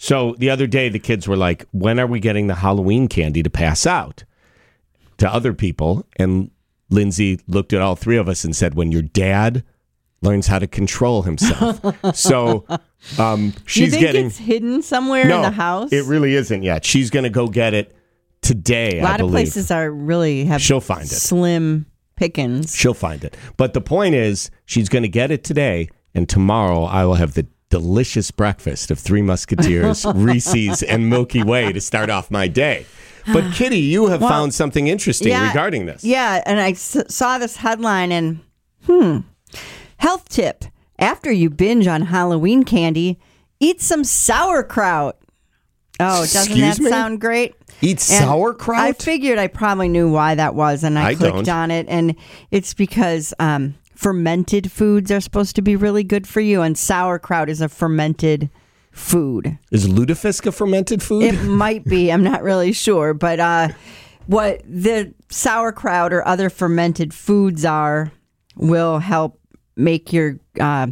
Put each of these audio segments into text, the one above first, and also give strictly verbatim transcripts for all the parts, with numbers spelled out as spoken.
So the other day, the kids were like, when are we getting the Halloween candy to pass out to other people? And Lindsay looked at all three of us and said, when your dad learns how to control himself. So um, she's you think getting... it's hidden somewhere no, in the house? It really isn't yet. She's going to go get it today, I believe. A lot of places are really have She'll find it. Slim pickings. She'll find it. But the point is, she's going to get it today, and tomorrow I will have the delicious breakfast of Three Musketeers, Reese's, and Milky Way to start off my day. But Kitty, you have well, found something interesting yeah, regarding this. Yeah, and I s- saw this headline and, hmm, health tip. After you binge on Halloween candy, eat some sauerkraut. Oh, doesn't Excuse that me? sound great? Eat And sauerkraut? I figured I probably knew why that was, and I, I clicked don't. on it, and it's because um, fermented foods are supposed to be really good for you, and sauerkraut is a fermented food. Is lutefisk a fermented food? It might be. I'm not really sure, but uh, what the sauerkraut or other fermented foods are will help make your uh,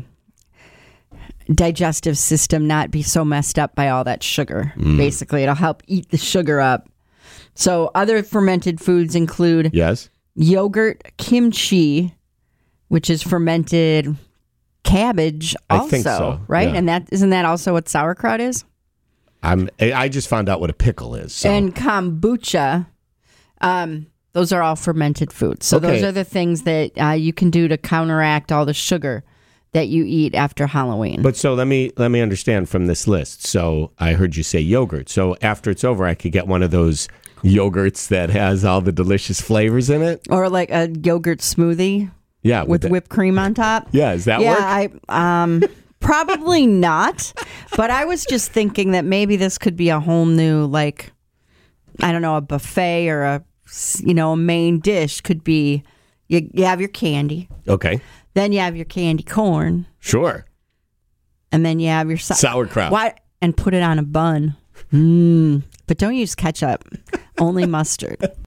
digestive system not be so messed up by all that sugar. Mm. Basically, it'll help eat the sugar up. So other fermented foods include yes. yogurt, kimchi, which is fermented cabbage also, I think so, right? yeah. And that isn't that also what sauerkraut is? I'm, I just found out what a pickle is. So. And kombucha. Um, those are all fermented foods. So Okay. those are the things that uh, you can do to counteract all the sugar that you eat after Halloween. But so let me let me understand from this list. So I heard you say yogurt. So after it's over, I could get one of those yogurts that has all the delicious flavors in it. Or like a yogurt smoothie Yeah, with the- whipped cream on top. Yeah, does that yeah, work? I um probably not. But I was just thinking that maybe this could be a whole new, like, I don't know, a buffet or a, you know, a main dish could be, you, you have your candy, Okay, then you have your candy corn, sure. and then you have your sa- Sauerkraut. Why? And put it on a bun. Mm. But don't use ketchup, only mustard.